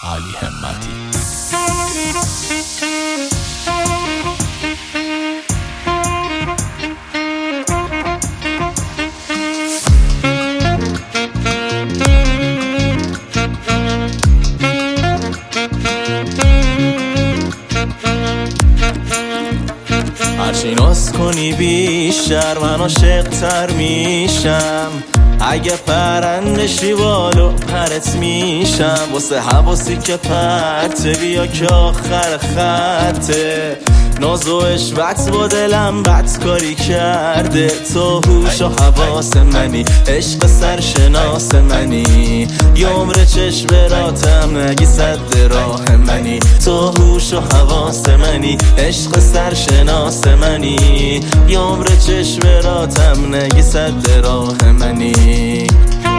علی همتی. هرچی ناز کنی بیشتر من عاشق‌تر میشم، اگه پرنده شی بالو پرت میشم، واسه حواسی که پرته بیا که آخر خطه، ناز و عشقت با دلم بدکاری کرده، تو هوش و حواس منی، عشق سرشناس منی، یه عمر چشم براتم نگی صد راه منی، تو هوش و حواس منی، عشق سرشناس منی، یه عمر چشم براتم نگی صد راه منی.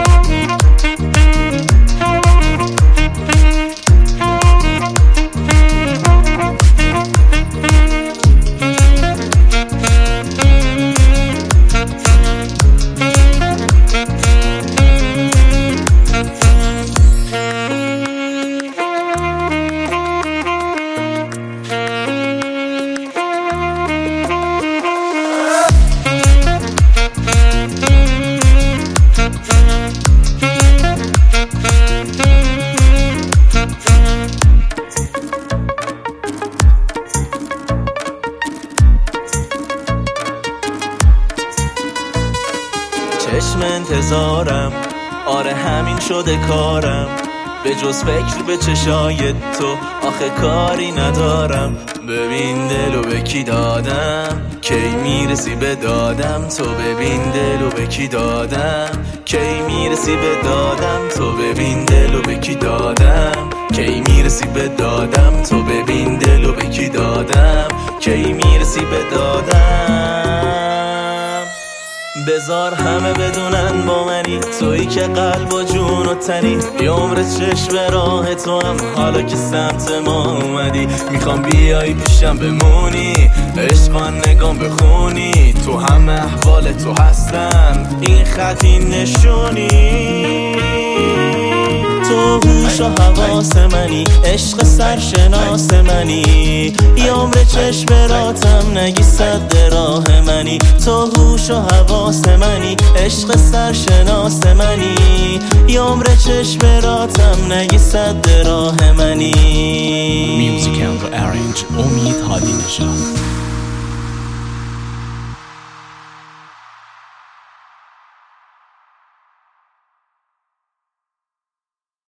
چشم انتظارم، آره همین شده کارم، به جز فکر به چشای تو آخه کاری ندارم، ببین دلو به کی دادم کی میرسی به دادم، تو ببین دلو به کی دادم کی میرسی به دادم، تو ببین دلو به کی دادم کی میرسی به دادم، تو ببین دلو به کی دادم کی میرسی به دادم. بذار همه بدونن با منی، تویی که قلب و جون و تنی، یه عمر چشم به راه تو هم حالا که سمت ما اومدی، میخوام بیایی پیشم بمونی، عشقان نگام بخونی، تو هم احوال تو هستم این خط این نشونی، تو هوش و حواس منی، عشق سرشناس منی، یه عمر چشم براتم نگی صد راه منی، تو هوش و حواس منی، عشق سرشناس منی، یه عمر چشم براتم نگی صد راه منی. میوزیک اند ارنج امید هادی نژاد.